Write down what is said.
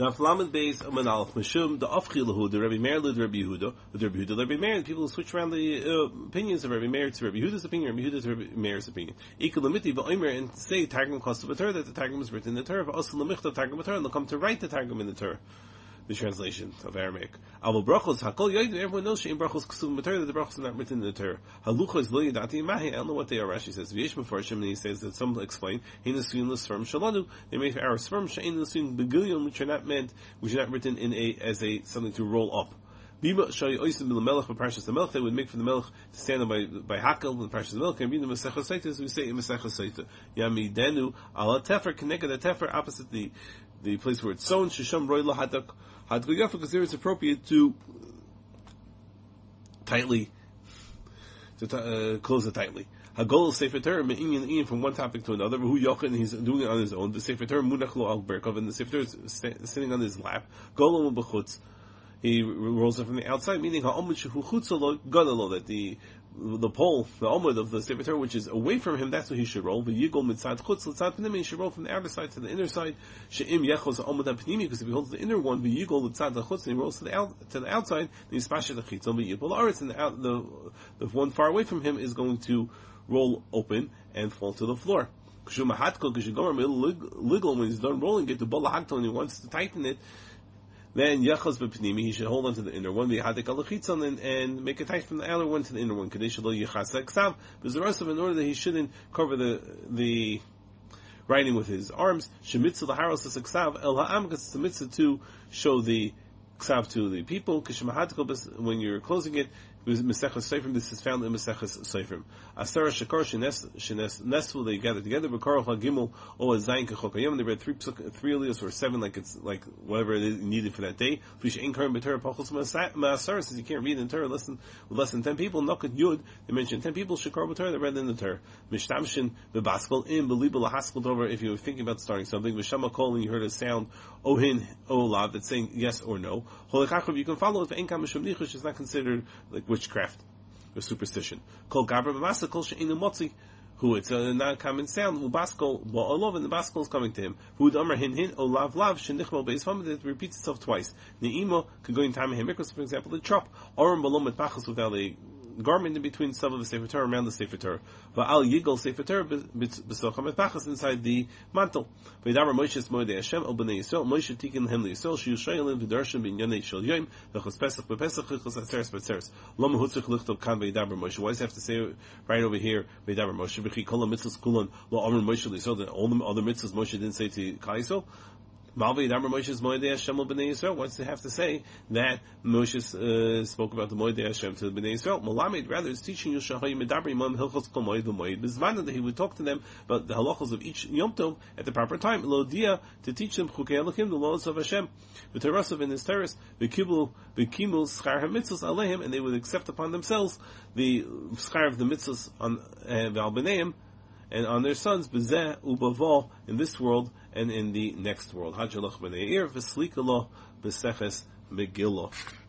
Naflamed Beis Aman Aleph Meshum the Afchilahu the Rabbi Meir the Rabbi Yehuda the Rabbi Yehuda the Rabbi Meir. People switch around the opinions of Rabbi Meir to Rabbi Yehuda's opinion, Rabbi Yehuda to Rabbi Meir's opinion. Ikulamiti v'Omer and say Targum cost of a Torah that the Targum is written in the Torah. Also Lamichta Targum a Torah and they'll come to write the Targum in the Torah. The translation of Aramaic. Avol brachos hakol yoydu. Everyone knows she'im brachos ksuvim b'Torah that the brachos are not written in the Torah. Haluchos lo yadati mahi. I don't know what they are. Rashi says v'yesh mefarshim, and he says that some explain hein nesuyin l'sperm shalanu. They make our sperm she'ein nesuyin begilyon, which are not meant, which are not written in as something to roll up. Bima shayi oisim b'lemelech b'parshas the melech. They would make for the melech to stand up by hakel in parshas the melech. And read the Masechah Sotah, we say in Masechah Sotah yamidenu ala tefer connected the tefer opposite the place where it's sown, shisham roy lahadak hadko yafa, because there it's appropriate to tightly close it tightly. Hagol Sefer Torah me'inyan from one topic to another. Who yochin, he's doing it on his own. The Sefer Torah munach lo al berkov, and the Sefer Torah is sitting on his lap. Golom b'chutz, he rolls it from the outside, meaning ha'omid shehu chutzalo gadalo, that the pole, the omid of the Sefer Torah, which is away from him, that's what he should roll. V'yigol mitzad chutz l'tzad pnimi, he should roll from the outer side to the inner side. She'im yechos omid ha'pnimi, because if he holds the inner one, v'yigol l'tzad chutz, and he rolls to the outside, then he's spashet ha'chitzon v'yigol la'aretz, and the one far away from him is going to roll open and fall to the floor. When he's done rolling it, to balahakto, and he wants to tighten it, then yachas b'pnimi, he should hold on to the inner one, and make it tight from the outer one to the inner one. There's the rest of in order that he shouldn't cover the writing with his arms. Shemitzah l'haros ksav el ha'am, because it's a mitzvah to show the ksav to the people. When you're closing it, Mesechus Seifrim, this is found in Mesechus Seifrim. Asara Shakar Nesfu, they gather together. B'Karol HaGimel O Zayin Kechokayim. They read three aliyos or seven, like whatever it is needed for that day. Fish Inkarim B'Torah Pachos Ma'asara says you can't read in Torah with less than 10 people. Nakat Yud, they mentioned 10 people. Shakar B'Torah, they read in the Torah. Mishtamshin B'Baskel Im B'Libel Haskell Dover. If you were thinking about starting something, V'Shama Kol, and you heard a sound Ohin Olav that's saying yes or no. Holikachav, you can follow it. V'Enkam Mishum Nichush is not considered like witchcraft or superstition. Kol gabra b'masa kol she'inu motzi, who it's a non-common sound. Ubaskol ba'olov, and the baskol is coming to him. Who d'amar hin olav lav shenichmo beis hom, that repeats itself twice. Ne'imo can go in time hemikros, for example, the trop orim balom et pachas, without a garment in between some of the Sefer Torah, around the Sefer Torah. Va'al yigol Sefer Torah b'socham et pachas, inside the mantle. V'yidamar Moshe Moedei Hashem el b'nei Yisrael, Moshe tikin lehem liyisrael, shiyu shoyelim v'darshan b'inyanei shel yoyim, v'chos pesach b'pesach, v'chos atzeres b'atzeres. Lo mehutzich lichtov kan v'yidamar Moshe. Why does he have to say right over here, v'yidamar Moshe, v'chi kol ha-mitzvos kulan, lo amar Moshe liyisrael, that all the other mitzvahs Moshe didn't say to Klal Yisrael? Why does they have to say that Moshe spoke about the Moedei Hashem to the Bnei Yisrael? Malamed, rather, is teaching you that he would talk to them about the halachos of each Yom Tov at the proper time. Lodia, to teach them Chukei Elokim, the laws of Hashem, the Terasav in his terrace, the Kibul Schar HaMitzvos Aleihim, and they would accept upon themselves the Schar of the Mitzvos on Val B'neim, and on their sons, B'zeh u'bavol, in this world and in the next world. Hajjalach b'nei Eir v'slikalo b'seches Megillah.